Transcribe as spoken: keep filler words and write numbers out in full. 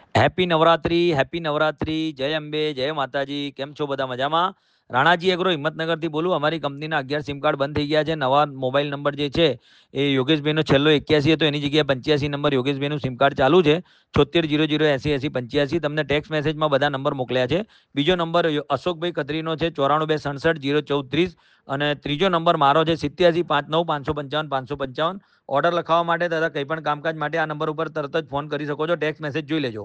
Happy Navratri, happy Navratri, જય અંબે, જય માતાજી. કેમ છો બધા મજામાં? રાણાજી એગ્રો હિંમતનગરથી બોલું. અમારી કંપનીના અગિયાર સિમ કાર્ડ બંધ થઈ ગયા છે. નવા મોબાઈલ નંબર જે છે એ યોગેશભાઈનો છેલ્લો એક્યાસી હતો, એની જગ્યાએ પંચ્યાસી નંબર યોગેશભાઈનું સિમ કાર્ડ ચાલુ છે. છોતેર જીરો જીરો એસી એસી પંચ્યાસી. તમને ટેક્સ મેસેજમાં બધા નંબર મોકલ્યા છે. બીજો નંબર અશોકભાઈ કતરીનો છે, ચોરાણું બે સડસઠ જીરો ચૌદ ત્રીસ. અને ત્રીજો નંબર મારો છે સિત્યાસી પાંચ નવ પાંચસો પંચાવન પાંચસો પંચાવન. ઓર્ડર લખાવવા માટે તથા કંઈ પણ કામકાજ માટે આ નંબર ઉપર તરત જ ફોન કરી શકો છો. ટેક્સ મેસેજ જોઈ લેજો.